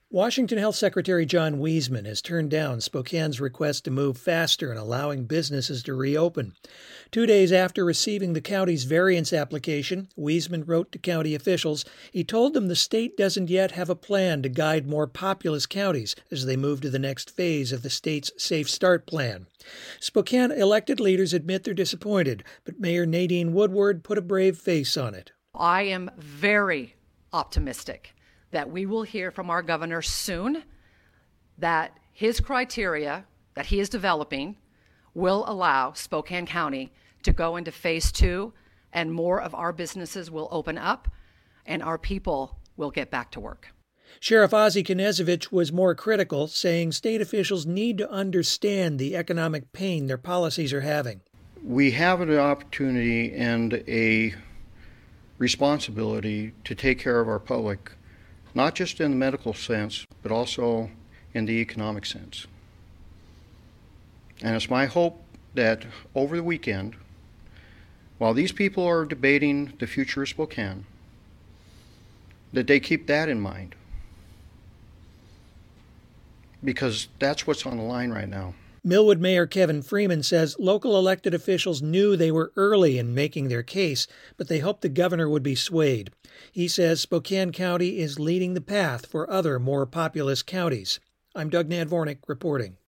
Washington Health Secretary John Weisman has turned down Spokane's request to move faster in allowing businesses to reopen. 2 days after receiving the county's variance application, Weisman wrote to county officials. He told them the state doesn't yet have a plan to guide more populous counties as they move to the next phase of the state's Safe Start plan. Spokane elected leaders admit they're disappointed, but Mayor Nadine Woodward put a brave face on it. I am very optimistic that we will hear from our governor soon that his criteria that he is developing will allow Spokane County to go into phase 2, and more of our businesses will open up and our people will get back to work. Sheriff Ozzie Knezovich was more critical, saying state officials need to understand the economic pain their policies are having. We have an opportunity and a responsibility to take care of our public, not just in the medical sense, but also in the economic sense. And it's my hope that over the weekend, while these people are debating the future of Spokane, that they keep that in mind. Because that's what's on the line right now. Millwood Mayor Kevin Freeman says local elected officials knew they were early in making their case, but they hoped the governor would be swayed. He says Spokane County is leading the path for other more populous counties. I'm Doug Nadvornik reporting.